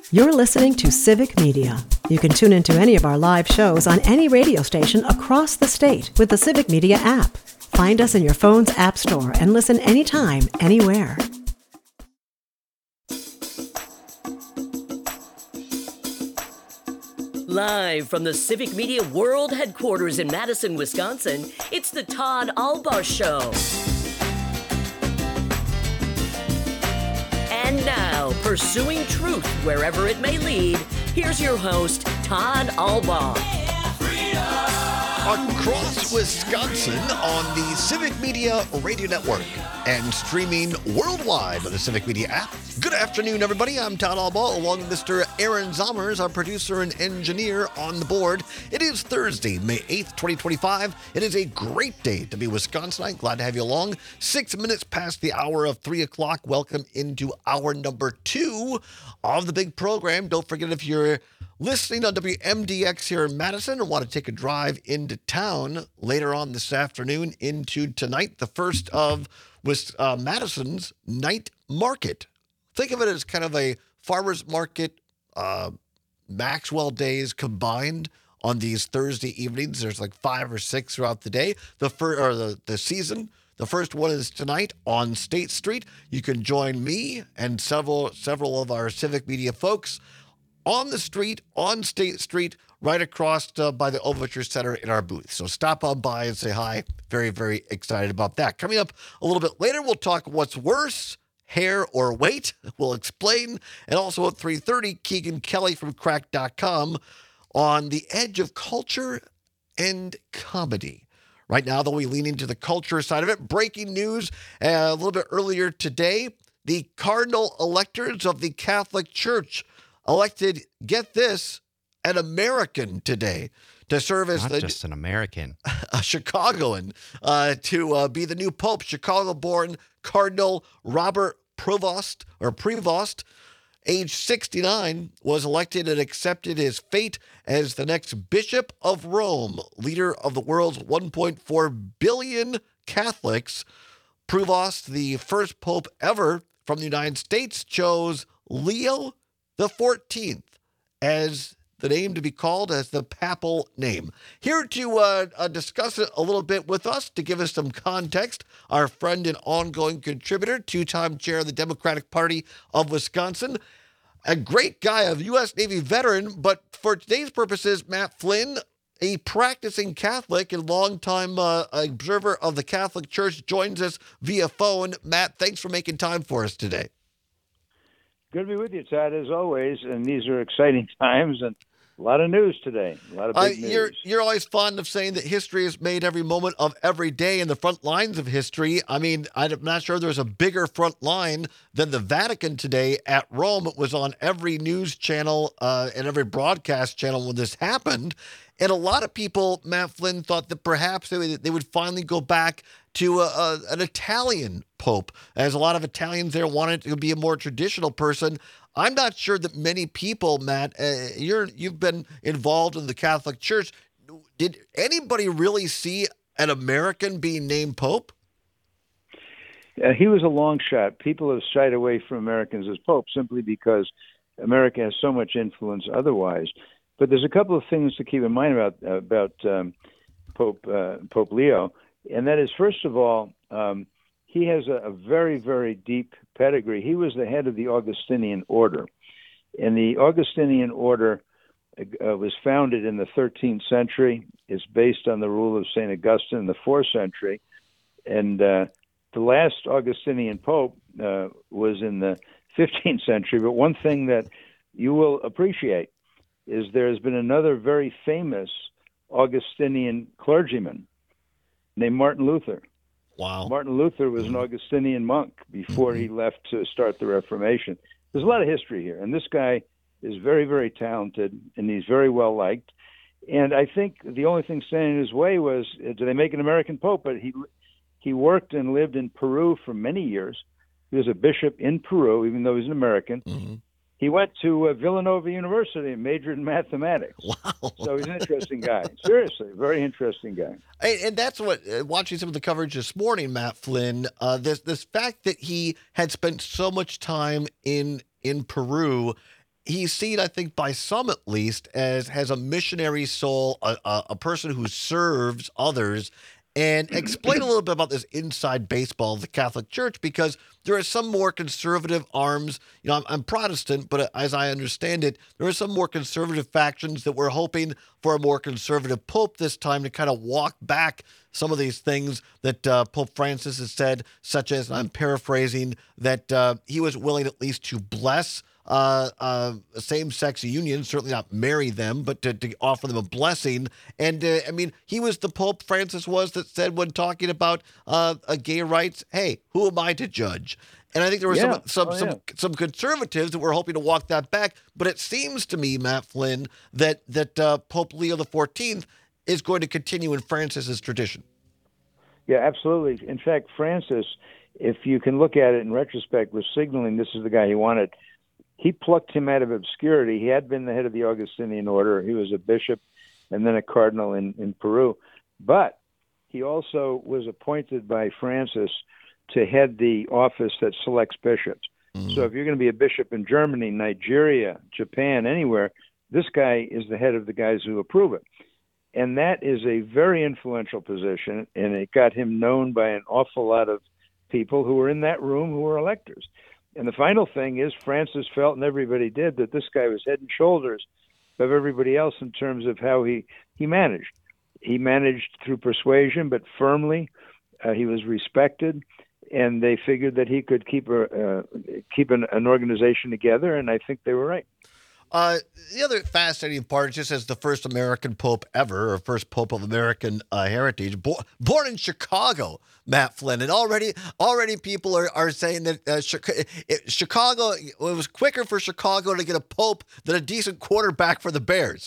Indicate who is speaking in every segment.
Speaker 1: You're listening to Civic Media. You can tune into any of our live shows on any radio station across the state with the Civic Media app. Find us in your phone's app store and listen anytime, anywhere.
Speaker 2: Live from the Civic Media World Headquarters in Madison, Wisconsin, it's the Todd Albaugh Show. And now, pursuing truth wherever it may lead, here's your host, Todd Albaugh.
Speaker 3: Across Wisconsin on the Civic Media Radio Network and streaming worldwide on the Civic Media app. Good afternoon, everybody. I'm Todd Albaugh, along with Mr. Aaron Zommers, our producer and engineer on the board. It is Thursday, May 8th, 2025. It is a great day to be Wisconsinite. Glad to have you along. 6 minutes past the hour of 3 o'clock. Welcome into hour number 2 of the big program. Don't forget, if you're listening on WMDX here in Madison and want to take a drive into town later on this afternoon into tonight, the first of Madison's night market. Think of it as kind of a farmer's market, Maxwell days combined on these Thursday evenings. There's like 5 or 6 throughout the day. The season. The first one is tonight on State Street. You can join me and several of our Civic Media folks on the street, on State Street, right across by the Overture Center in our booth. So stop on by and say hi. Very, very excited about that. Coming up a little bit later, we'll talk what's worse, hair or weight. We'll explain. And also at 3:30, Keegan Kelly from Crack.com on the edge of culture and comedy. Right now, though, we lean into the culture side of it. Breaking news a little bit earlier today, the cardinal electors of the Catholic Church elected, get this, an American today to serve as
Speaker 4: not just an American,
Speaker 3: a Chicagoan, to be the new pope. Chicago-born Cardinal Robert Prevost, age 69, was elected and accepted his fate as the next Bishop of Rome, leader of the world's 1.4 billion Catholics. Prevost, the first pope ever from the United States, chose Leo the 14th as the name to be called as the papal name. Here to discuss it a little bit with us, to give us some context, our friend and ongoing contributor, two-time chair of the Democratic Party of Wisconsin, a great guy, a U.S. Navy veteran, but for today's purposes, Matt Flynn, a practicing Catholic and longtime observer of the Catholic Church, joins us via phone. Matt, thanks for making time for us today.
Speaker 5: Good to be with you, Todd, as always. And these are exciting times and a lot of news today. A lot of big news.
Speaker 3: You're always fond of saying that history is made every moment of every day in the front lines of history. I mean, I'm not sure there's a bigger front line than the Vatican today at Rome. It was on every news channel and every broadcast channel when this happened. And a lot of people, Matt Flynn, thought that perhaps they would finally go back to an Italian pope, as a lot of Italians there wanted to be a more traditional person. I'm not sure that many people, Matt, you've been involved in the Catholic Church. Did anybody really see an American being named pope?
Speaker 5: He was a long shot. People have shied away from Americans as pope simply because America has so much influence otherwise. But there's a couple of things to keep in mind about Pope Leo, and that is, first of all, he has a very, very deep pedigree. He was the head of the Augustinian order, and the Augustinian order was founded in the 13th century. It's based on the rule of St. Augustine in the 4th century, and the last Augustinian pope was in the 15th century. But one thing that you will appreciate is there's been another very famous Augustinian clergyman named Martin Luther.
Speaker 3: Wow.
Speaker 5: Martin Luther was an Augustinian monk before he left to start the Reformation. There's a lot of history here, and this guy is very, very talented, and he's very well liked. And I think the only thing standing in his way was, do they make an American pope? But he worked and lived in Peru for many years. He was a bishop in Peru, even though he's an American. Mm-hmm. He went to Villanova University and majored in mathematics.
Speaker 3: Wow.
Speaker 5: So he's an interesting guy. Seriously, very interesting guy.
Speaker 3: And that's what, watching some of the coverage this morning, Matt Flynn, this fact that he had spent so much time in Peru he's seen, I think, by some at least, as has a missionary soul, a person who serves others. And explain a little bit about this inside baseball of the Catholic Church, because there are some more conservative arms. You know, I'm Protestant, but as I understand it, there are some more conservative factions that were hoping for a more conservative pope this time to kind of walk back some of these things that Pope Francis has said, such as, and I'm paraphrasing, that he was willing at least to bless same-sex unions, certainly not marry them, but to offer them a blessing. And I mean, he was the Pope, Francis was, that said when talking about gay rights, hey, who am I to judge? And I think there were some conservatives that were hoping to walk that back. But it seems to me, Matt Flynn, that Pope Leo XIV is going to continue in Francis's tradition.
Speaker 5: Yeah, absolutely. In fact, Francis, if you can look at it in retrospect, was signaling this is the guy he wanted. He plucked him out of obscurity. He had been the head of the Augustinian order. He was a bishop and then a cardinal in Peru. But he also was appointed by Francis to head the office that selects bishops. Mm-hmm. So if you're going to be a bishop in Germany, Nigeria, Japan, anywhere, this guy is the head of the guys who approve it. And that is a very influential position, and it got him known by an awful lot of people who were in that room who were electors. And the final thing is Francis felt, and everybody did, that this guy was head and shoulders of everybody else in terms of how he managed. He managed through persuasion, but firmly. He was respected, and they figured that he could keep an organization together, and I think they were right.
Speaker 3: The other fascinating part, just as the first American pope ever, or first pope of American heritage, born in Chicago, Matt Flynn, and already people are saying that Chicago, it was quicker for Chicago to get a pope than a decent quarterback for the Bears.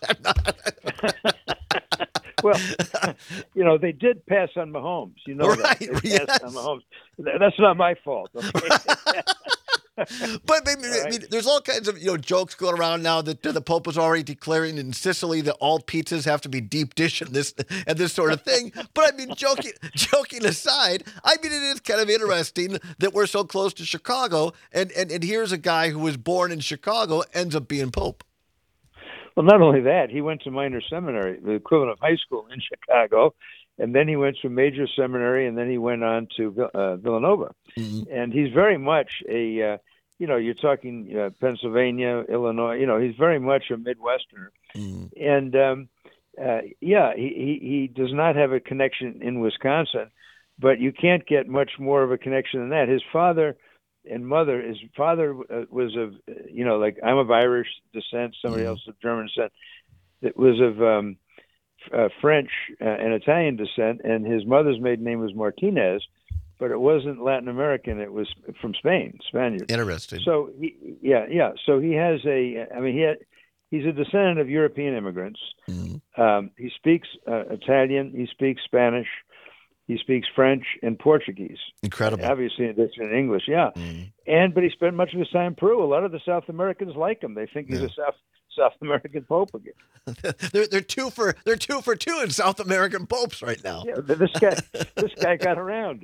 Speaker 5: Well, you know, they did pass on Mahomes. You know,
Speaker 3: right?
Speaker 5: They passed on Mahomes. That's not my fault. Okay?
Speaker 3: But I mean, there's all kinds of jokes going around now that the Pope was already declaring in Sicily that all pizzas have to be deep dish and this sort of thing. But I mean, joking aside, I mean, it is kind of interesting that we're so close to Chicago, and here's a guy who was born in Chicago ends up being Pope.
Speaker 5: Well, not only that, he went to minor seminary, the equivalent of high school in Chicago, and then he went to major seminary, and then he went on to Villanova. Mm-hmm. And he's very much a you're talking Pennsylvania, Illinois. He's very much a Midwesterner. Mm-hmm. And he does not have a connection in Wisconsin, but you can't get much more of a connection than that. His father and mother. His father was of like I'm of Irish descent. Somebody else of German descent. It was of French and Italian descent, and his mother's maiden name was Martinez. But it wasn't Latin American. It was from Spain, Spaniard.
Speaker 3: Interesting.
Speaker 5: So So he has he's a descendant of European immigrants. Mm-hmm. He speaks Italian. He speaks Spanish. He speaks French and Portuguese.
Speaker 3: Incredible.
Speaker 5: Obviously, that's in English. Yeah. Mm-hmm. But he spent much of his time in Peru. A lot of the South Americans like him. They think he's a South American Pope again.
Speaker 3: they're two for two in South American popes right now.
Speaker 5: Yeah, this guy got around.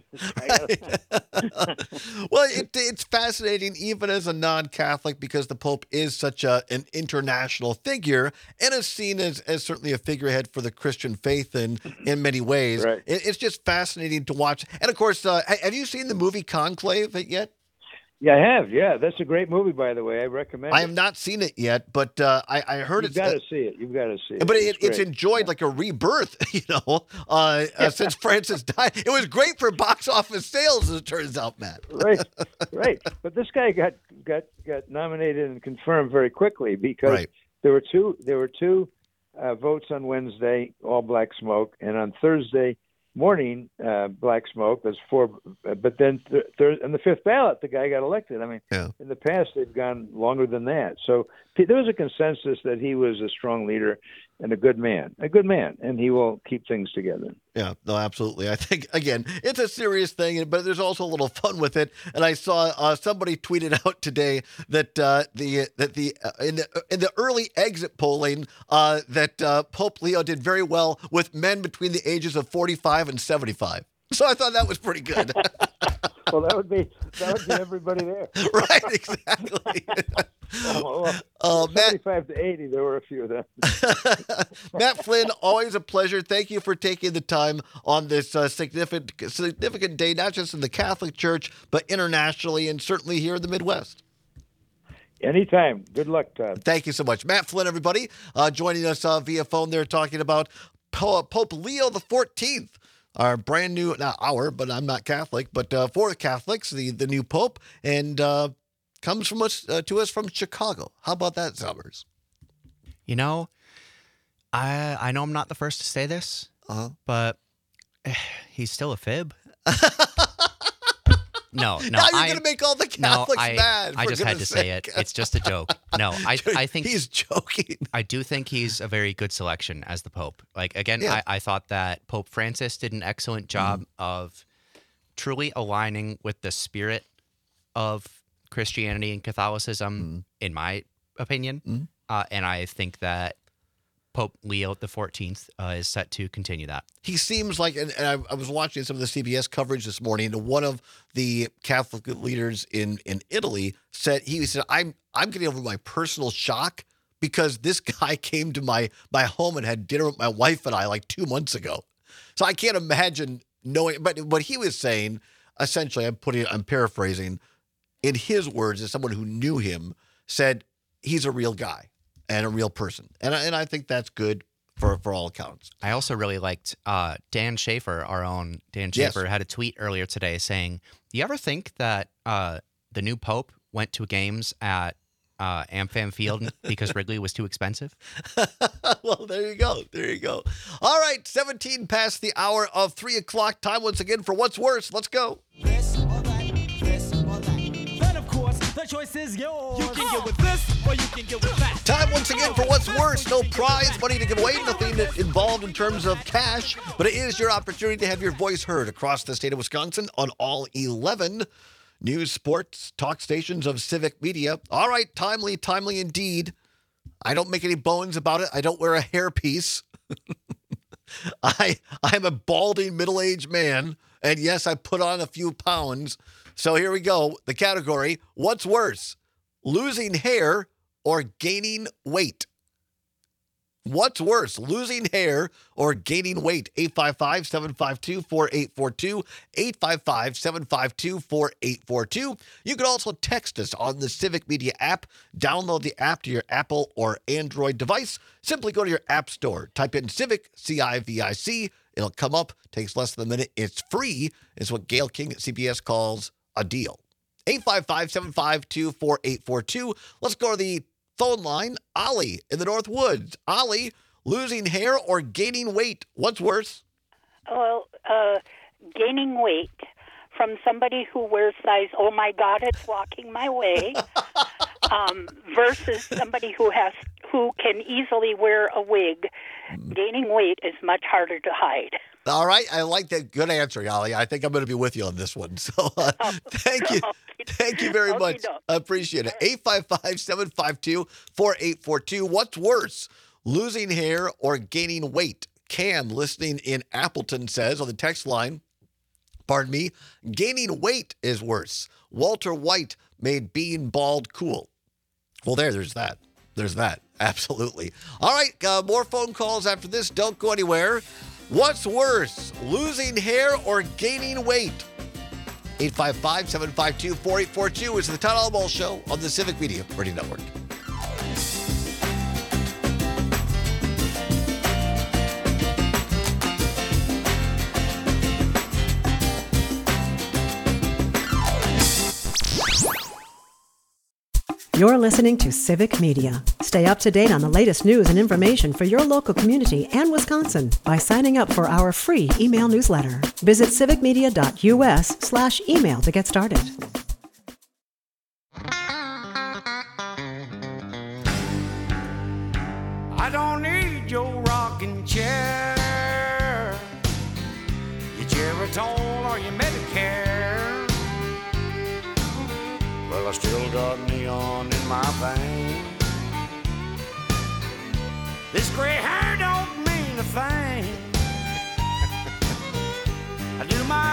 Speaker 3: Well, it's fascinating even as a non-Catholic because the Pope is such an international figure and is seen as certainly a figurehead for the Christian faith in many ways.
Speaker 5: Right.
Speaker 3: It's just fascinating to watch. And of course, have you seen the movie Conclave yet?
Speaker 5: Yeah, I have. Yeah, that's a great movie, by the way. I recommend it.
Speaker 3: I have not seen it yet, but I heard
Speaker 5: You've got to see it. You've got to see it.
Speaker 3: But it's enjoyed like a rebirth, since Francis died. It was great for box office sales, as it turns out, Matt.
Speaker 5: Right. But this guy got nominated and confirmed very quickly because there were two votes on Wednesday, all black smoke, and on Thursday morning, black smoke. That's four. But then on the fifth ballot, the guy got elected. I mean, in the past, they've gone longer than that. So there was a consensus that he was a strong leader and a good man, and he will keep things together.
Speaker 3: Yeah, no, absolutely. I think, again, it's a serious thing, but there's also a little fun with it. And I saw somebody tweeted out today that in the early exit polling that Pope Leo did very well with men between the ages of 45 and 75. So I thought that was pretty good.
Speaker 5: Well, that would be everybody there.
Speaker 3: Right, exactly. Matt,
Speaker 5: 75 to 80, there were a few of them.
Speaker 3: Matt Flynn, always a pleasure. Thank you for taking the time on this significant day, not just in the Catholic Church, but internationally and certainly here in the Midwest.
Speaker 5: Anytime. Good luck, Todd.
Speaker 3: Thank you so much. Matt Flynn, everybody, joining us via phone there, talking about Pope Leo XIV. Our brand new, not our, but I'm not Catholic, but for Catholics, the new Pope, and comes from us to us from Chicago. How about that, Summers?
Speaker 4: You know, I know I'm not the first to say this, but he's still a fib. No.
Speaker 3: Now you're going to make all the Catholics mad.
Speaker 4: I just had to say it. It's just a joke. No, I think
Speaker 3: he's joking.
Speaker 4: I do think he's a very good selection as the Pope. Like, again,
Speaker 3: Yeah.
Speaker 4: I thought that Pope Francis did an excellent job of truly aligning with the spirit of Christianity and Catholicism, in my opinion. And I think that Pope Leo XIV is set to continue that. He
Speaker 3: seems like, and I was watching some of the CBS coverage this morning, and one of the Catholic leaders in Italy said, I'm getting over my personal shock because this guy came to my home and had dinner with my wife and I like 2 months ago. So I can't imagine knowing, but what he was saying, essentially, I'm paraphrasing, in his words, as someone who knew him, said he's a real guy and a real person. And I think that's good for all accounts.
Speaker 4: I also really liked Dan Schaefer, our own Dan Schaefer, had a tweet earlier today saying, do you ever think that the new Pope went to games at AmFam Field because Wrigley was too expensive?
Speaker 3: Well, there you go. There you go. All right, 17 past the hour of 3 o'clock. Time once again for What's Worse. Let's go.
Speaker 6: This or that, this or that. Then, of course, the choice is yours. You can get with this or you can get with that.
Speaker 3: Time once again for What's Worse. No prize money to give away, nothing involved in terms of cash, but it is your opportunity to have your voice heard across the state of Wisconsin on all 11 news, sports, talk stations of Civic Media. All right, timely indeed. I don't make any bones about it. I don't wear a hairpiece. I'm a balding middle-aged man, and yes, I put on a few pounds. So here we go. The category, what's worse, losing hair or gaining weight? What's worse, losing hair or gaining weight? 855-752-4842, 855-752-4842. You can also text us on the Civic Media app. Download the app to your Apple or Android device. Simply go to your app store. Type in Civic, C-I-V-I-C. It'll come up. Takes less than a minute. It's free. It's what Gail King at CBS calls a deal. 855-752-4842. Let's go to the phone line. Ollie in the North Woods. Ollie, losing hair or gaining weight? What's worse?
Speaker 7: Well, gaining weight from somebody who wears size, oh my God, it's walking my way, versus somebody who can easily wear a wig. Gaining weight is much harder to hide.
Speaker 3: All right. I like that. Good answer, Ollie. I think I'm going to be with you on this one. So thank you. Thank you very much. I appreciate it. 855-752-4842. What's worse, losing hair or gaining weight? Cam, listening in Appleton, says on the text line, gaining weight is worse. Walter White made being bald cool. Well, there's that. There's that. Absolutely. All right. More phone calls after this. Don't go anywhere. What's worse, losing hair or gaining weight? 855-752-4842 is the Todd Albaugh Show on the Civic Media Radio Network.
Speaker 1: You're listening to Civic Media. Stay up to date on the latest news and information for your local community and Wisconsin by signing up for our free email newsletter. Visit civicmedia.us/email to get started.
Speaker 6: I don't need your rocking chair, your Geritol or your Medicare. Well, I still got neon in my veins. This gray hair don't mean a thing. I do my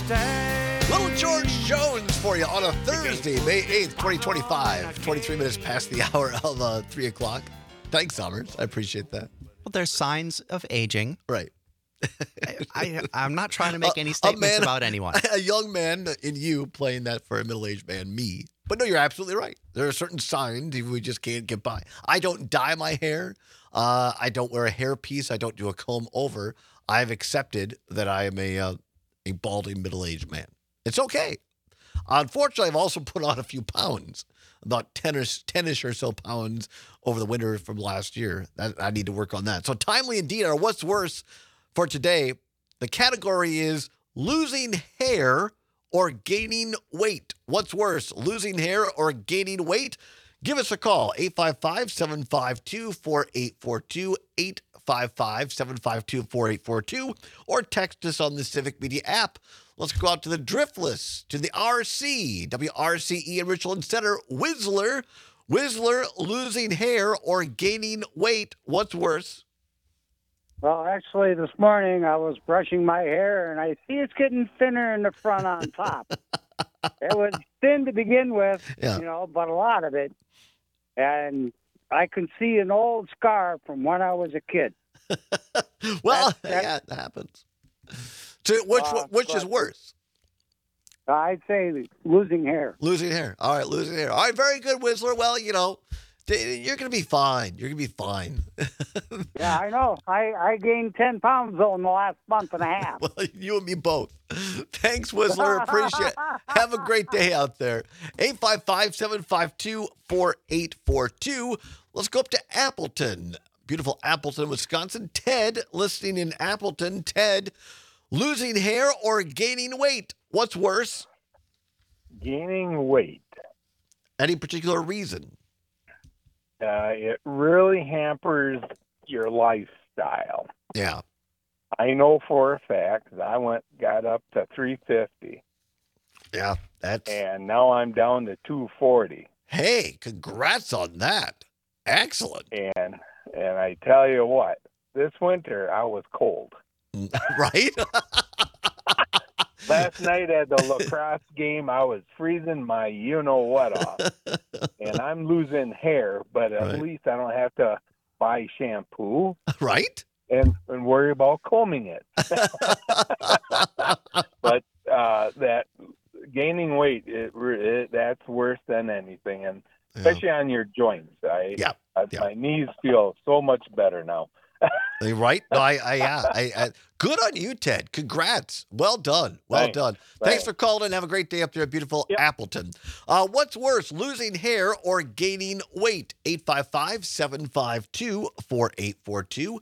Speaker 3: Little George Jones for you on a Thursday, May 8th, 2025. 23 minutes past the hour of 3 o'clock. Thanks, Summers. I appreciate that.
Speaker 4: Well, there's signs of aging.
Speaker 3: Right.
Speaker 4: I'm not trying to make any statements about anyone.
Speaker 3: A young man in you playing that for a middle-aged man, me. But no, you're absolutely right. There are certain signs we just can't get by. I don't dye my hair. I don't wear a hairpiece. I don't do a comb over. I've accepted that I am a balding middle-aged man. It's okay. Unfortunately, I've also put on a few pounds, about 10-ish or so pounds over the winter from last year. I need to work on that. So timely indeed, or what's worse for today, the category is losing hair or gaining weight. What's worse, losing hair or gaining weight? Give us a call, 855-752-4842, 855-752-4842, or text us on the Civic Media app. Let's go out to the Driftless, to the RC, WRCE in Richland Center. Whistler, losing hair or gaining weight. What's worse?
Speaker 8: Well, actually, this morning I was brushing my hair, and I see it's getting thinner in the front on top. It was thin to begin with, but a lot of it. And I can see an old scar from when I was a kid.
Speaker 3: Well, that happens. So which is worse?
Speaker 8: I'd say losing hair.
Speaker 3: Losing hair. All right, losing hair. All right, very good, Whistler. Well, you're going to be fine. You're going to be fine.
Speaker 8: Yeah, I know. I gained 10 pounds, though, in the last month and a half.
Speaker 3: Well, you and me both. Thanks, Whistler. Appreciate it. Have a great day out there. 855-752-4842. Let's go up to Appleton. Beautiful Appleton, Wisconsin. Ted, listening in Appleton. Ted, losing hair or gaining weight? What's worse?
Speaker 9: Gaining weight.
Speaker 3: Any particular reason?
Speaker 9: It really hampers your lifestyle.
Speaker 3: Yeah.
Speaker 9: I know for a fact that I got up to 350.
Speaker 3: Yeah,
Speaker 9: and now I'm down to 240.
Speaker 3: Hey, congrats on that. Excellent.
Speaker 9: And I tell you what, this winter I was cold.
Speaker 3: Right?
Speaker 9: Last night at the lacrosse game, I was freezing my you-know-what off. And I'm losing hair, but at least I don't have to buy shampoo.
Speaker 3: Right?
Speaker 9: And worry about combing it. But that gaining weight, that's worse than anything. And especially on your joints. My knees feel so much better now.
Speaker 3: Right? No, I good on you, Ted. Congrats. Well done. Well done. Thanks for calling and have a great day up there at beautiful Appleton. What's worse, losing hair or gaining weight? 855-752-4842.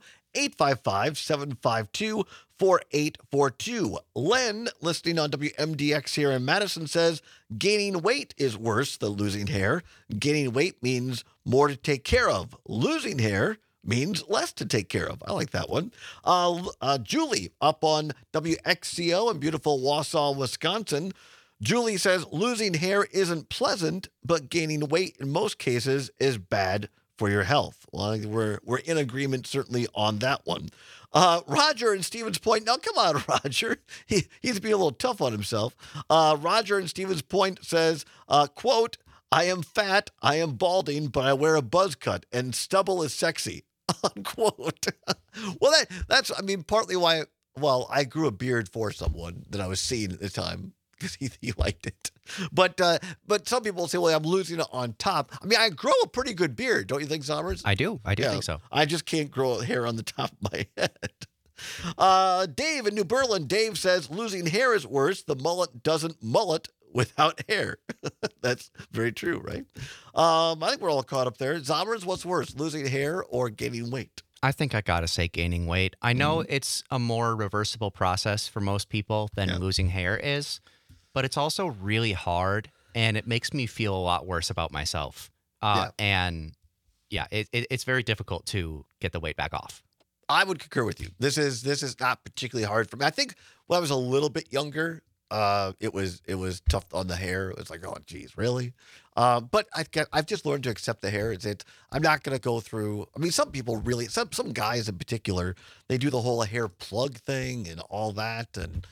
Speaker 3: 855-752-4842. Len, listening on WMDX here in Madison, says gaining weight is worse than losing hair. Gaining weight means more to take care of. Losing hair means less to take care of. I like that one. Julie up on WXCO in beautiful Wausau, Wisconsin. Julie says losing hair isn't pleasant, but gaining weight in most cases is bad for your health. Well, we're in agreement certainly on that one. Roger in Stevens Point. Now, come on, Roger. He's being a little tough on himself. Roger in Stevens Point says, quote, I am fat, I am balding, but I wear a buzz cut, and stubble is sexy, unquote. Well, that's partly why, I grew a beard for someone that I was seeing at the time because he liked it. But some people say, well, I'm losing it on top. I grow a pretty good beard, don't you think, Sommers?
Speaker 4: I do think so.
Speaker 3: I just can't grow hair on the top of my head. Dave in New Berlin. Dave says losing hair is worse. The mullet doesn't mullet without hair. That's very true, right? I think we're all caught up there. Zommers, what's worse, losing hair or gaining weight?
Speaker 4: I think I got to say gaining weight. I know it's a more reversible process for most people than losing hair is, but it's also really hard, and it makes me feel a lot worse about myself. And it's very difficult to get the weight back off.
Speaker 3: I would concur with you. This is not particularly hard for me. I think when I was a little bit younger, it was tough on the hair. It was like, oh, geez, really? But I've just learned to accept the hair. I'm not going to go through. Some people really, some guys in particular, they do the whole hair plug thing and all that, and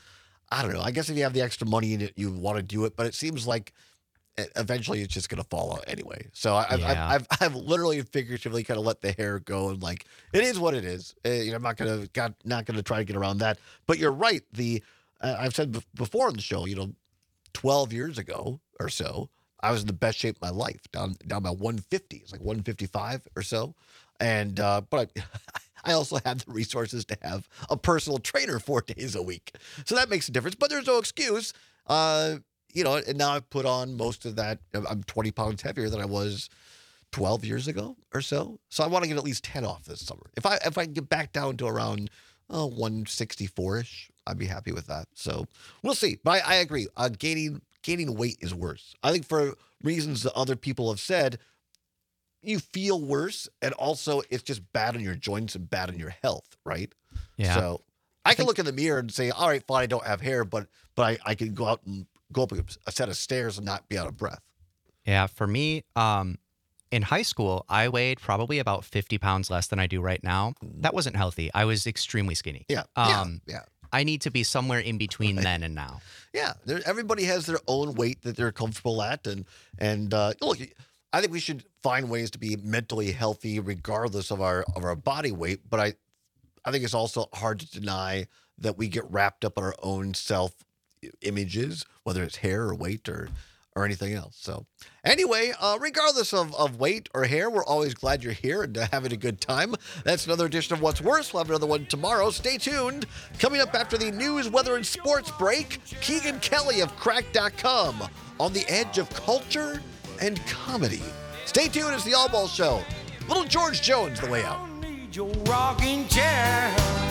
Speaker 3: I don't know. I guess if you have the extra money in it, you want to do it, but it seems like eventually it's just going to fall out anyway. So I've literally figuratively kind of let the hair go, and like, it is what it is. I'm not going to try to get around that. But you're right. I've said before on the show, 12 years ago or so, I was in the best shape of my life, down by 150. It's like 155 or so. And, but I also had the resources to have a personal trainer 4 days a week. So that makes a difference, but there's no excuse. And now I've put on most of that. I'm 20 pounds heavier than I was 12 years ago or so. So I want to get at least 10 off this summer. If I can get back down to around 164-ish, I'd be happy with that. So we'll see. But I agree. Gaining weight is worse. I think for reasons that other people have said, you feel worse, and also it's just bad on your joints and bad on your health, right?
Speaker 4: Yeah.
Speaker 3: So I can look in the mirror and say, all right, fine, I don't have hair, but I can go out and go up a set of stairs and not be out of breath.
Speaker 4: Yeah, for me, in high school, I weighed probably about 50 pounds less than I do right now. That wasn't healthy. I was extremely skinny.
Speaker 3: Yeah.
Speaker 4: I need to be somewhere in between then and now.
Speaker 3: Yeah, everybody has their own weight that they're comfortable at, and look, I think we should find ways to be mentally healthy regardless of our body weight. But I think it's also hard to deny that we get wrapped up in our own self images, whether it's hair or weight or anything else. So anyway, regardless of weight or hair, we're always glad you're here and having a good time. That's another edition of What's Worse. We'll have another one tomorrow. Stay tuned. Coming up after the news, weather, and sports break, Keegan Kelly of Cracked.com on the edge of culture and comedy. Stay tuned. It's the All Ball Show. Little George Jones, the way out.
Speaker 6: Need your rocking chair.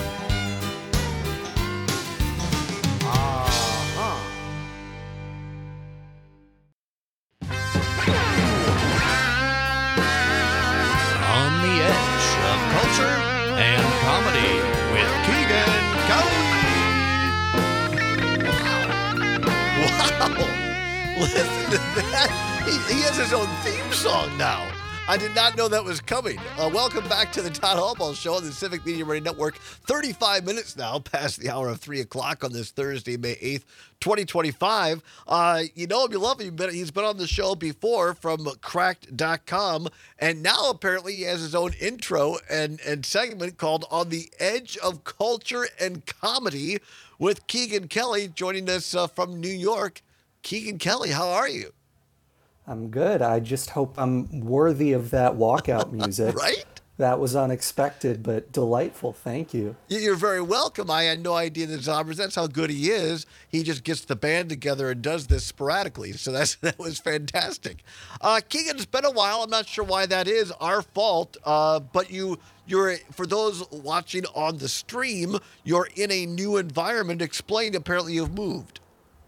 Speaker 3: On the edge of culture and comedy with Keegan Kelly. Wow. Listen to that. He has his own theme song now. I did not know that was coming. Welcome back to the Todd Allball Show on the Civic Media Radio Network. 35 minutes now past the hour of 3 o'clock on this Thursday, May 8th, 2025. You know him, you love him. He's been on the show before from Cracked.com, and now apparently he has his own intro and segment called On the Edge of Culture and Comedy with Keegan Kelly joining us from New York. Keegan Kelly, how are you?
Speaker 10: I'm good. I just hope I'm worthy of that walkout music.
Speaker 3: Right?
Speaker 10: That was unexpected, but delightful. Thank you.
Speaker 3: You're very welcome. I had no idea that Zombers, that's how good he is. He just gets the band together and does this sporadically. So that was fantastic. Keegan, it's been a while. I'm not sure why that is. Our fault. But you're, for those watching on the stream, you're in a new environment. Explain, apparently you've moved.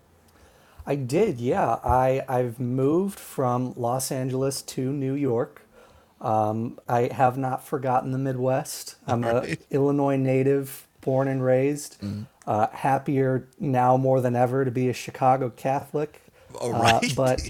Speaker 10: I did, yeah. I've moved from Los Angeles to New York. I have not forgotten the Midwest. I'm an Illinois native, born and raised. Happier now more than ever to be a Chicago Catholic. But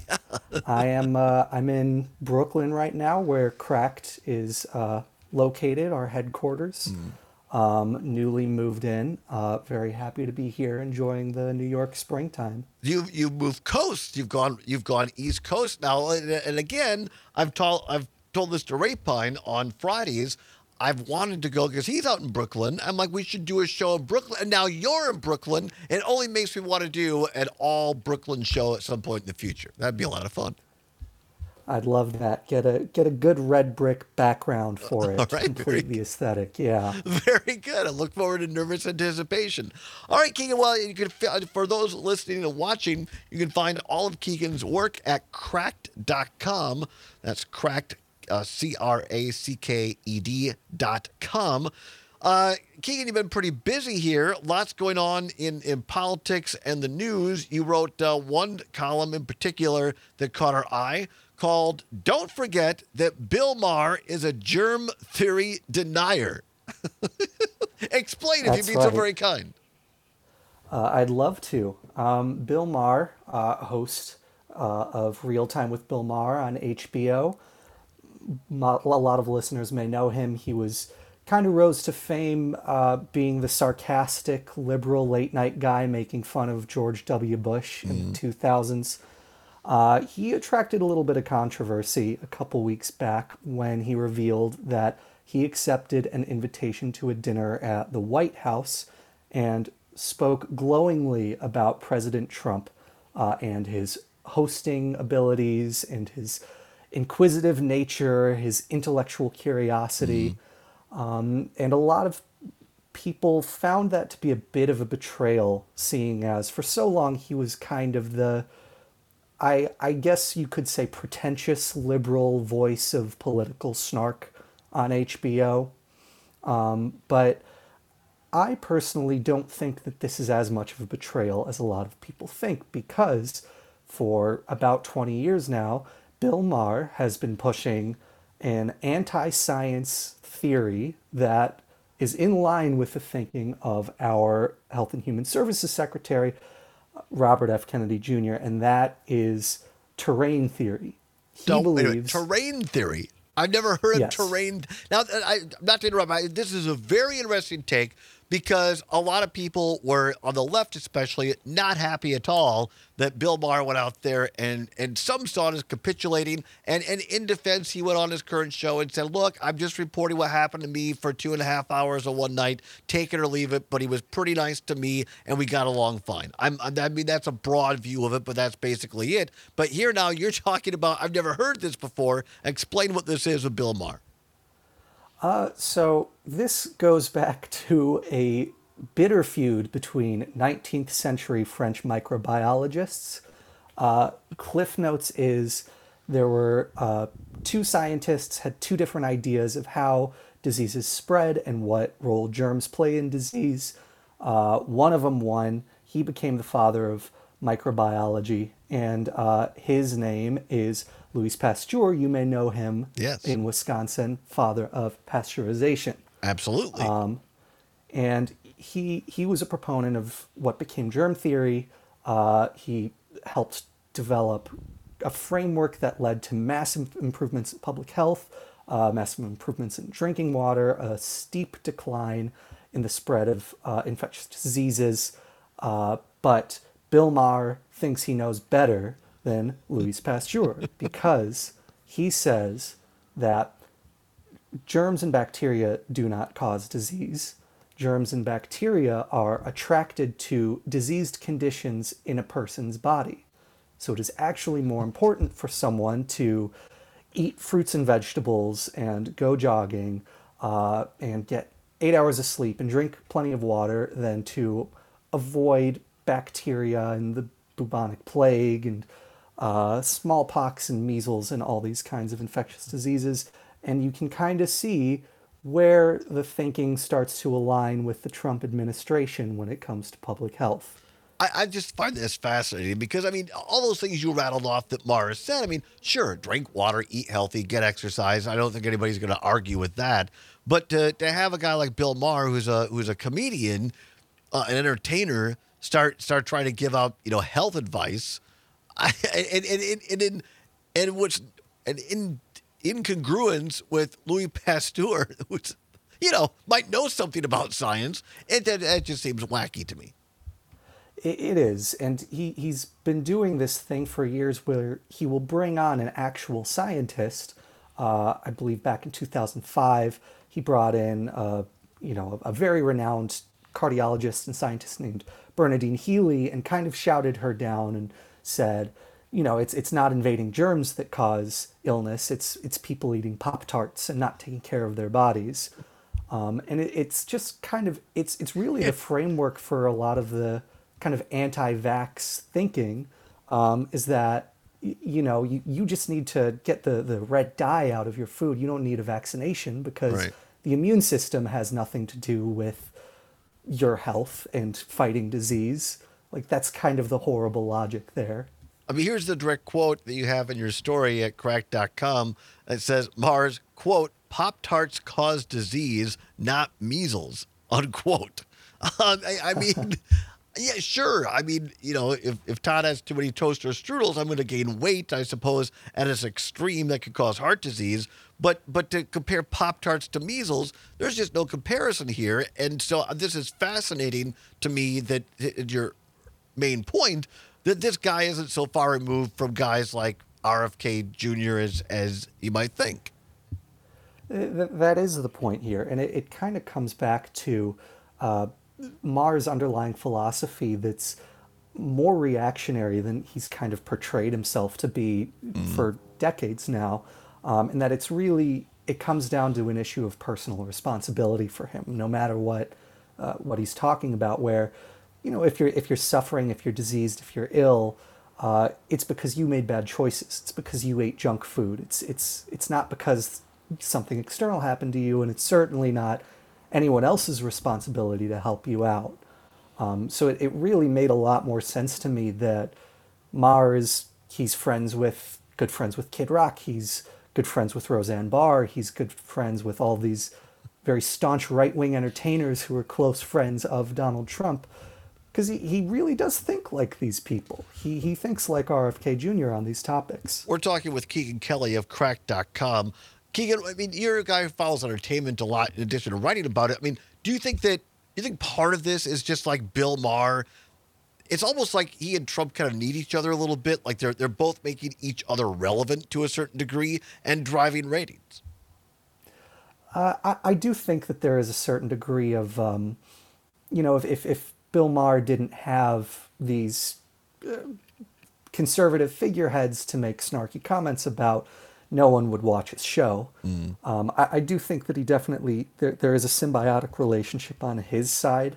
Speaker 10: I'm in Brooklyn right now, where Cracked is located, our headquarters. Newly moved in, very happy to be here, enjoying the New York springtime.
Speaker 3: You've moved coast. You've gone East Coast now, and again, I've told this to Rapine on Fridays. I've wanted to go because he's out in Brooklyn. I'm like, we should do a show in Brooklyn, and now you're in Brooklyn. It only makes me want to do an all Brooklyn show at some point in the future. That'd be a lot of fun.
Speaker 10: I'd love that. Get a good red brick background for it.
Speaker 3: All right,
Speaker 10: complete the aesthetic. Yeah.
Speaker 3: Very good. I look forward to nervous anticipation. All right, Keegan. Well, you can, for those listening and watching, you can find all of Keegan's work at Cracked.com. That's Cracked, CRACKED.com. Keegan, you've been pretty busy here. Lots going on in politics and the news. You wrote one column in particular that caught our eye, called "Don't Forget That Bill Maher is a Germ Theory Denier." Explain if you'd be so very kind.
Speaker 10: I'd love to. Bill Maher, host of Real Time with Bill Maher on HBO. A lot of listeners may know him. He was kind of rose to fame being the sarcastic liberal late night guy making fun of George W. Bush in the 2000s. He attracted a little bit of controversy a couple weeks back when he revealed that he accepted an invitation to a dinner at the White House and spoke glowingly about President Trump and his hosting abilities and his inquisitive nature, his intellectual curiosity. And a lot of people found that to be a bit of a betrayal, seeing as for so long he was kind of the, I guess you could say, pretentious liberal voice of political snark on HBO. But I personally don't think that this is as much of a betrayal as a lot of people think, because for about 20 years now, Bill Maher has been pushing an anti-science theory that is in line with the thinking of our Health and Human Services Secretary, Robert F. Kennedy Jr., and that is terrain theory. He believes...
Speaker 3: Terrain theory? I've never heard of terrain. Now, not to interrupt, this is a very interesting take, because a lot of people were, on the left especially, not happy at all that Bill Maher went out there and some saw it as capitulating. And in defense, he went on his current show and said, look, I'm just reporting what happened to me for 2.5 hours on one night. Take it or leave it. But he was pretty nice to me, and we got along fine. I mean, that's a broad view of it, but that's basically it. But here now, you're talking about, I've never heard this before. Explain what this is with Bill Maher.
Speaker 10: So this goes back to a bitter feud between 19th century French microbiologists. Cliff Notes is there were two scientists had two different ideas of how diseases spread and what role germs play in disease. One of them won. He became the father of microbiology, and his name is Louis Pasteur. You may know him in Wisconsin, father of pasteurization.
Speaker 3: Absolutely.
Speaker 10: And he was a proponent of what became germ theory. He helped develop a framework that led to massive improvements in public health, massive improvements in drinking water, a steep decline in the spread of infectious diseases. But Bill Maher thinks he knows better than Louis Pasteur, because he says that germs and bacteria do not cause disease. Germs and bacteria are attracted to diseased conditions in a person's body. So it is actually more important for someone to eat fruits and vegetables and go jogging and get 8 hours of sleep and drink plenty of water than to avoid bacteria and the bubonic plague and smallpox and measles and all these kinds of infectious diseases. And you can kind of see where the thinking starts to align with the Trump administration when it comes to public health.
Speaker 3: I just find this fascinating because, I mean, all those things you rattled off that Maher said, I mean, sure, drink water, eat healthy, get exercise. I don't think anybody's going to argue with that. But to have a guy like Bill Maher, who's a comedian, an entertainer, start trying to give out, health advice, and what's an incongruence with Louis Pasteur, who's, might know something about science, that just seems wacky to me.
Speaker 10: It is, and he's been doing this thing for years where he will bring on an actual scientist. I believe back in 2005, he brought in a very renowned cardiologist and scientist named Bernadine Healy, and kind of shouted her down and said, it's not invading germs that cause illness. It's people eating Pop-Tarts and not taking care of their bodies. And it's just kind of, it's really the framework for a lot of the kind of anti-vax thinking, is that, you just need to get the red dye out of your food. You don't need a vaccination because the immune system has nothing to do with your health and fighting disease. Like, that's kind of the horrible logic there.
Speaker 3: I mean, here's the direct quote that you have in your story at cracked.com. It says, Maher's, quote, Pop-Tarts cause disease, not measles, unquote. I mean, yeah, sure. I mean, if Todd has too many toaster strudels, I'm going to gain weight, I suppose, at its extreme that could cause heart disease. But to compare Pop-Tarts to measles, there's just no comparison here. And so this is fascinating to me that your main point, that this guy isn't so far removed from guys like RFK Jr. as you might think.
Speaker 10: That is the point here. And it kind of comes back to Maher's underlying philosophy that's more reactionary than he's kind of portrayed himself to be for decades now. And that it comes down to an issue of personal responsibility for him, no matter what he's talking about, where, if you're suffering, if you're diseased, if you're ill, it's because you made bad choices. It's because you ate junk food. It's not because something external happened to you, and it's certainly not anyone else's responsibility to help you out. So it really made a lot more sense to me that Maher he's good friends with Kid Rock. He's good friends with Roseanne Barr. He's good friends with all these very staunch right-wing entertainers who are close friends of Donald Trump, because he really does think like these people. He thinks like RFK Jr. on these topics.
Speaker 3: We're talking with Keegan Kelly of Cracked.com. Keegan, I mean, you're a guy who follows entertainment a lot in addition to writing about it. I mean, do you think part of this is just like Bill Maher? It's almost like he and Trump kind of need each other a little bit. Like they're both making each other relevant to a certain degree and driving ratings.
Speaker 10: I do think that there is a certain degree of, if Bill Maher didn't have these conservative figureheads to make snarky comments about, no one would watch his show. I do think that he definitely, there is a symbiotic relationship on his side.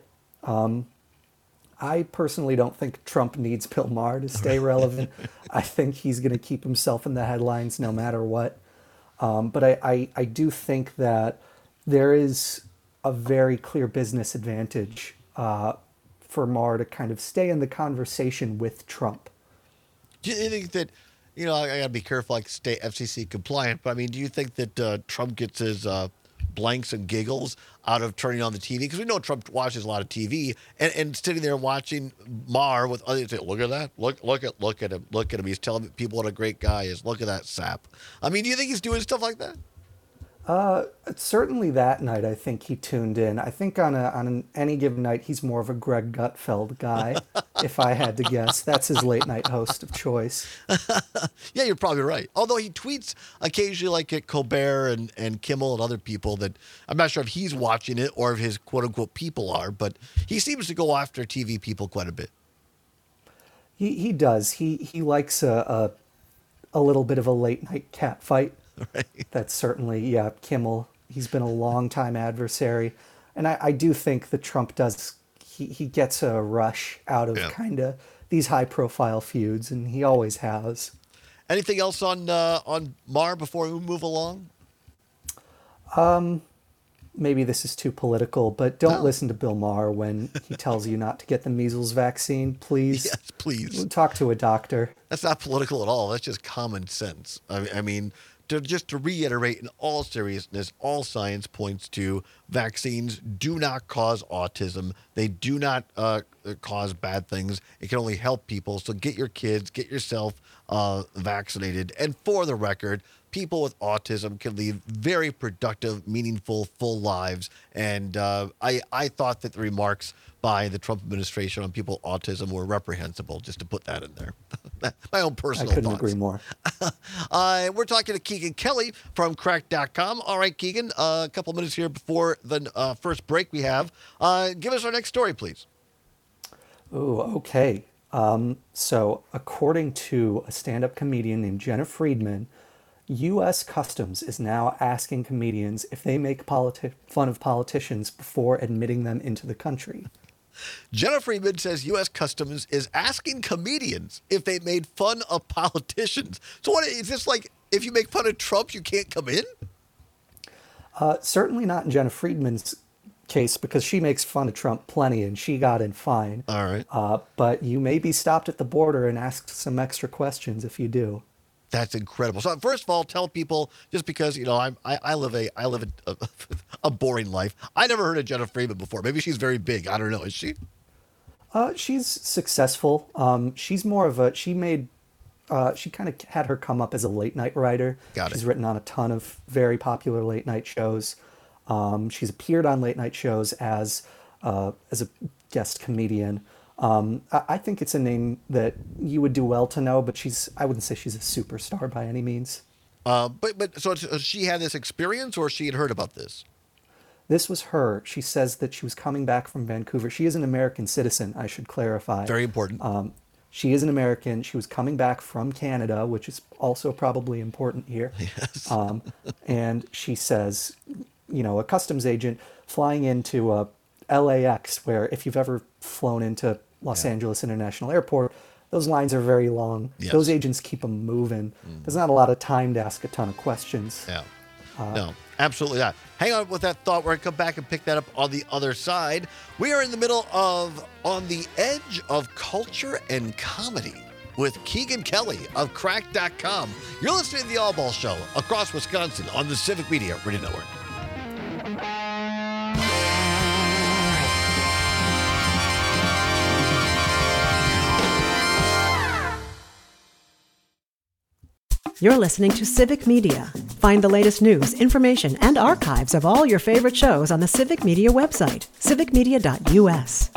Speaker 10: I personally don't think Trump needs Bill Maher to stay relevant. I think he's going to keep himself in the headlines no matter what. But I do think that there is a very clear business advantage for Maher to kind of stay in the conversation with Trump.
Speaker 3: Do you think that, I got to be careful, like stay FCC compliant, but I mean, do you think that Trump gets his blanks and giggles out of turning on the TV? Because we know Trump watches a lot of TV, and sitting there watching Maher with others, say, look at that, look at him. He's telling people what a great guy is. Look at that sap. I mean, do you think he's doing stuff like that?
Speaker 10: Certainly that night, I think he tuned in. I think on any given night, he's more of a Greg Gutfeld guy, if I had to guess. That's his late night host of choice.
Speaker 3: Yeah, you're probably right. Although he tweets occasionally like at Colbert and Kimmel and other people that I'm not sure if he's watching it or if his quote unquote people are, but he seems to go after TV people quite a bit.
Speaker 10: He does. He likes a little bit of a late night cat fight. Right. That's certainly, Kimmel, he's been a long-time adversary. And I do think that Trump does, he gets a rush out of kind of these high-profile feuds, and he always has.
Speaker 3: Anything else on Maher before we move along?
Speaker 10: Maybe this is too political, but don't listen to Bill Maher when he tells you not to get the measles vaccine, please.
Speaker 3: Yes, please.
Speaker 10: Talk to a doctor.
Speaker 3: That's not political at all. That's just common sense. I mean, just to reiterate, in all seriousness, all science points to vaccines do not cause autism. They do not cause bad things. It can only help people. So get your kids, get yourself vaccinated. And for the record, people with autism can lead very productive, meaningful, full lives. And I thought that the remarks by the Trump administration on people with autism were reprehensible, just to put that in there. My own personal thoughts.
Speaker 10: I couldn't agree more.
Speaker 3: We're talking to Keegan Kelly from Cracked.com. All right, Keegan, a couple minutes here before the first break we have. Give us our next story, please.
Speaker 10: Oh, okay. So according to a stand-up comedian named Jenna Friedman, U.S. Customs is now asking comedians if they make fun of politicians before admitting them into the country.
Speaker 3: Jenna Friedman says U.S. Customs is asking comedians if they made fun of politicians. So what is this, like, if you make fun of Trump, you can't come in?
Speaker 10: Certainly not in Jenna Friedman's case, because she makes fun of Trump plenty and she got in fine.
Speaker 3: All right.
Speaker 10: But you may be stopped at the border and asked some extra questions if you do.
Speaker 3: That's incredible. So first of all, tell people, just because, I live a boring life. I never heard of Jenna Friedman before. Maybe she's very big. I don't know. Is she?
Speaker 10: She's successful. She's more of she made she kind of had her come up as a late night writer. She's written on a ton of very popular late night shows. She's appeared on late night shows as a guest comedian. I think it's a name that you would do well to know, but I wouldn't say she's a superstar by any means.
Speaker 3: So she had this experience, or she had heard about this?
Speaker 10: This was her. She says that she was coming back from Vancouver. She is an American citizen, I should clarify.
Speaker 3: Very important.
Speaker 10: She is an American. She was coming back from Canada, which is also probably important here.
Speaker 3: Yes.
Speaker 10: And she says, a customs agent flying into LAX, where if you've ever flown into Los Angeles International Airport, those lines are very long.
Speaker 3: Yes.
Speaker 10: Those agents keep them moving. There's not a lot of time to ask a ton of questions.
Speaker 3: Yeah. No, absolutely not. Hang on with that thought. We're going to come back and pick that up on the other side. We are in the middle of On the Edge of Culture and Comedy with Keegan Kelly of Cracked.com. You're listening to The All Ball Show across Wisconsin on the Civic Media Radio Network.
Speaker 1: You're listening to Civic Media. Find the latest news, information, and archives of all your favorite shows on the Civic Media website, civicmedia.us.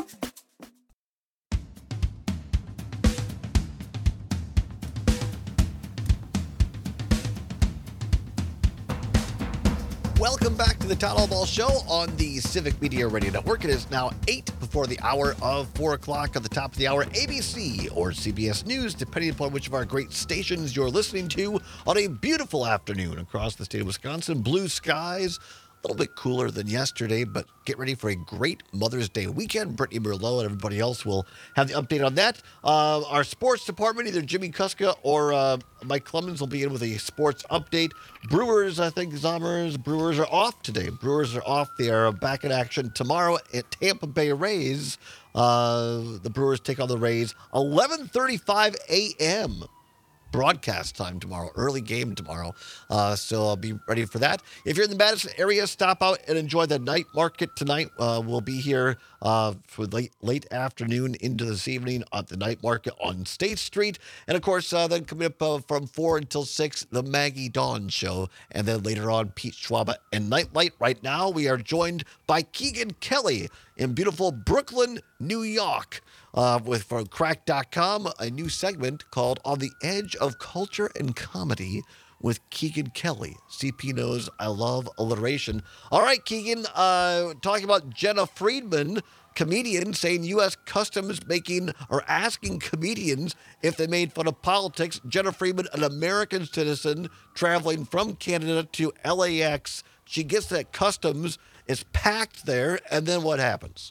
Speaker 3: Welcome back to the Todd All Ball Show on the Civic Media Radio Network. It is now 8 before the hour of 4 o'clock. At the top of the hour, ABC or CBS News, depending upon which of our great stations you're listening to on a beautiful afternoon across the state of Wisconsin. Blue skies, a little bit cooler than yesterday, but get ready for a great Mother's Day weekend. Brittany Merlot and everybody else will have the update on that. Our sports department, either Jimmy Kuska or Mike Clemens will be in with a sports update. Brewers, I think, Brewers are off today. Brewers are off. They are back in action tomorrow at Tampa Bay Rays. The Brewers take on the Rays 11:35 a.m. broadcast time tomorrow, early game tomorrow. So I'll be ready for that. If you're in the Madison area, stop out and enjoy the night market tonight. We'll be here for late afternoon into this evening at the night market on State Street. And of course, then coming up from 4 until 6, the Maggie Dawn Show. And then later on, Pete Schwaba and Nightlight. Right now, we are joined by Keegan Kelly in beautiful Brooklyn, New York. From Crack.com, a new segment called On the Edge of Culture and Comedy with Keegan Kelly. CP knows I love alliteration. All right, Keegan, talking about Jenna Friedman, comedian, saying U.S. Customs asking comedians if they made fun of politics. Jenna Friedman, an American citizen traveling from Canada to LAX. She gets that Customs is packed there, and then what happens?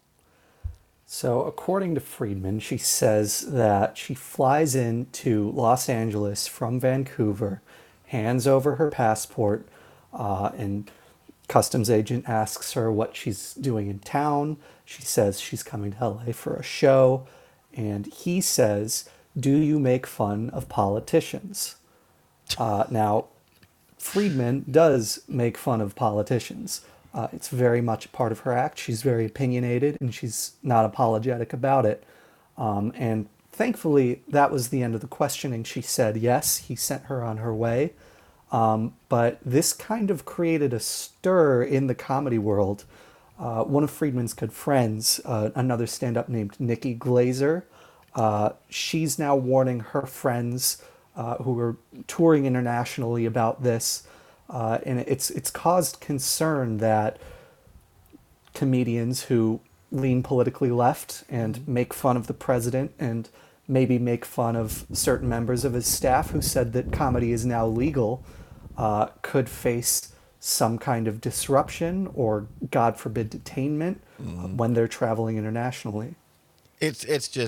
Speaker 10: So according to Friedman, she says that she flies into Los Angeles from Vancouver, hands over her passport, and customs agent asks her what she's doing in town. She says she's coming to LA for a show, and he says, "Do you make fun of politicians?" Now, Friedman does make fun of politicians. It's very much a part of her act. She's very opinionated, and she's not apologetic about it. And thankfully, that was the end of the questioning. She said yes, he sent her on her way. But this kind of created a stir in the comedy world. One of Friedman's good friends, another stand-up named Nikki Glazer, she's now warning her friends who are touring internationally about this. And it's caused concern that comedians who lean politically left and make fun of the president and maybe make fun of certain members of his staff who said that comedy is now legal could face some kind of disruption or, God forbid, detainment when they're traveling internationally.
Speaker 3: It's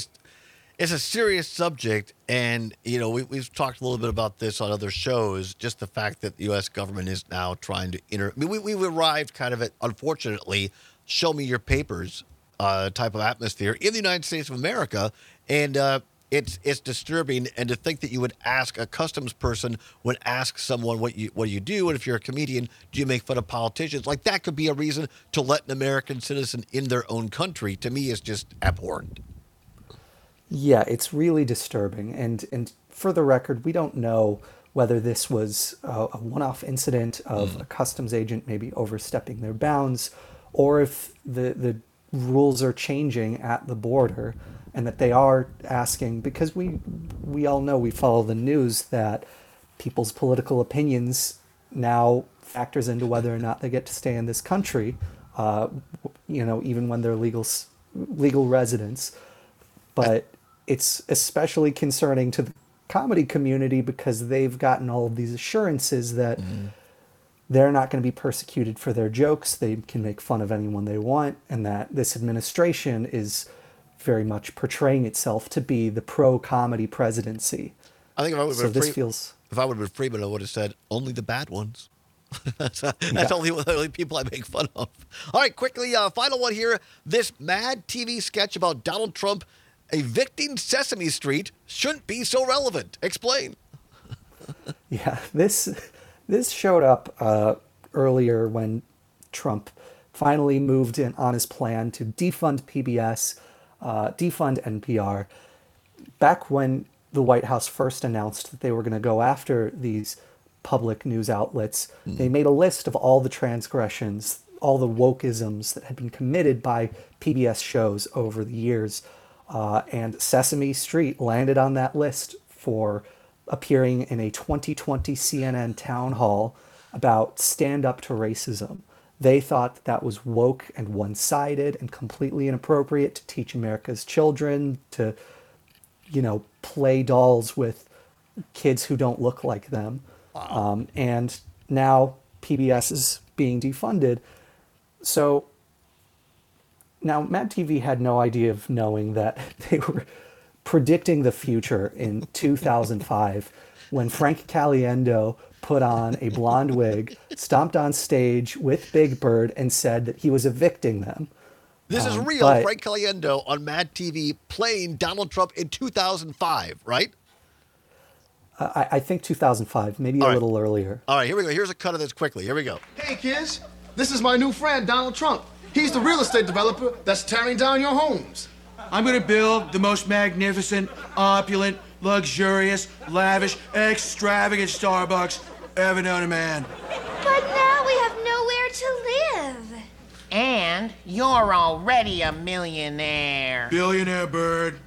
Speaker 3: a serious subject, and we've talked a little bit about this on other shows. Just the fact that the U.S. government is now trying to we've arrived kind of at, unfortunately, show me your papers type of atmosphere in the United States of America, and it's disturbing. And to think that you would ask a customs person would ask someone what do you do, and if you're a comedian, do you make fun of politicians? Like, that could be a reason to let an American citizen in their own country. To me, is just abhorrent.
Speaker 10: Yeah, it's really disturbing. And for the record, we don't know whether this was a one-off incident of a customs agent maybe overstepping their bounds, or if the rules are changing at the border, and that they are asking, because we all know, we follow the news, that people's political opinions now factors into whether or not they get to stay in this country, even when they're legal residents. But it's especially concerning to the comedy community because they've gotten all of these assurances that they're not going to be persecuted for their jokes. They can make fun of anyone they want, and that this administration is very much portraying itself to be the pro-comedy presidency.
Speaker 3: I think if I would have been Freeman, I would have said, only the bad ones. That's only the only people I make fun of. All right, quickly, final one here. This Mad TV sketch about Donald Trump evicting Sesame Street shouldn't be so relevant. Explain.
Speaker 10: Yeah, this showed up earlier when Trump finally moved in on his plan to defund PBS, defund NPR. Back when the White House first announced that they were going to go after these public news outlets, they made a list of all the transgressions, all the wokeisms that had been committed by PBS shows over the years. And Sesame Street landed on that list for appearing in a 2020 CNN town hall about stand up to racism. They thought that was woke and one-sided and completely inappropriate to teach America's children to, play dolls with kids who don't look like them. Wow. And now PBS is being defunded. So now Mad TV had no idea of knowing that they were predicting the future in 2005 when Frank Caliendo put on a blonde wig, stomped on stage with Big Bird, and said that he was evicting them.
Speaker 3: This is real. Frank Caliendo on Mad TV playing Donald Trump in 2005, right?
Speaker 10: I think 2005, maybe a little earlier.
Speaker 3: All right, here we go. Here's a cut of this quickly. Here we go.
Speaker 11: Hey, kids. This is my new friend, Donald Trump. He's the real estate developer that's tearing down your homes.
Speaker 12: I'm going to build the most magnificent, opulent, luxurious, lavish, extravagant Starbucks ever known to man.
Speaker 13: But now we have nowhere to live.
Speaker 14: And you're already a millionaire.
Speaker 12: Billionaire Bird.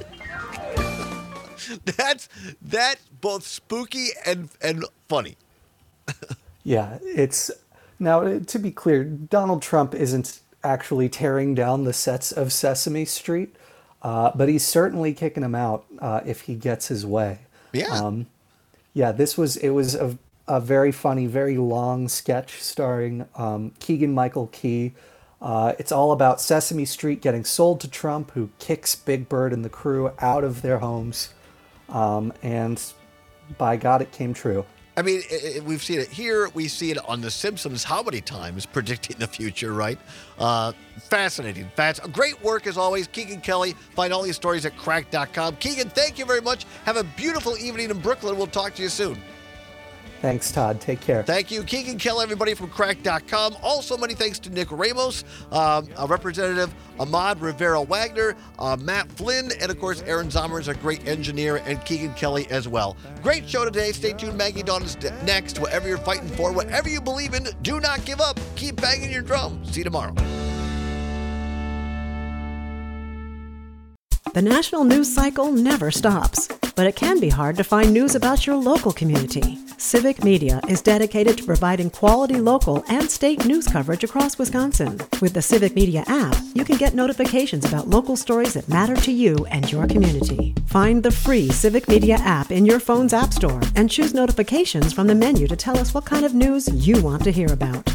Speaker 3: That's both spooky and funny.
Speaker 10: Yeah, it's... Now, to be clear, Donald Trump isn't actually tearing down the sets of Sesame Street, but he's certainly kicking them out if he gets his way.
Speaker 3: Yeah.
Speaker 10: It was a very funny, very long sketch starring Keegan-Michael Key. It's all about Sesame Street getting sold to Trump, who kicks Big Bird and the crew out of their homes. And by God, it came true.
Speaker 3: I mean, we've seen it here. We see it on The Simpsons how many times predicting the future, right? Fascinating. Great work as always. Keegan Kelly. Find all these stories at cracked.com. Keegan, thank you very much. Have a beautiful evening in Brooklyn. We'll talk to you soon.
Speaker 10: Thanks, Todd. Take care.
Speaker 3: Thank you. Keegan Kelly, everybody from cracked.com. Also, many thanks to Nick Ramos, Representative Ahmad Rivera-Wagner, Matt Flynn, and, of course, Aaron Zomer is a great engineer, and Keegan Kelly as well. Great show today. Stay tuned. Maggie Dawn is next. Whatever you're fighting for, whatever you believe in, do not give up. Keep banging your drum. See you tomorrow.
Speaker 1: The national news cycle never stops, but it can be hard to find news about your local community. Civic Media is dedicated to providing quality local and state news coverage across Wisconsin. With the Civic Media app, you can get notifications about local stories that matter to you and your community. Find the free Civic Media app in your phone's app store and choose notifications from the menu to tell us what kind of news you want to hear about.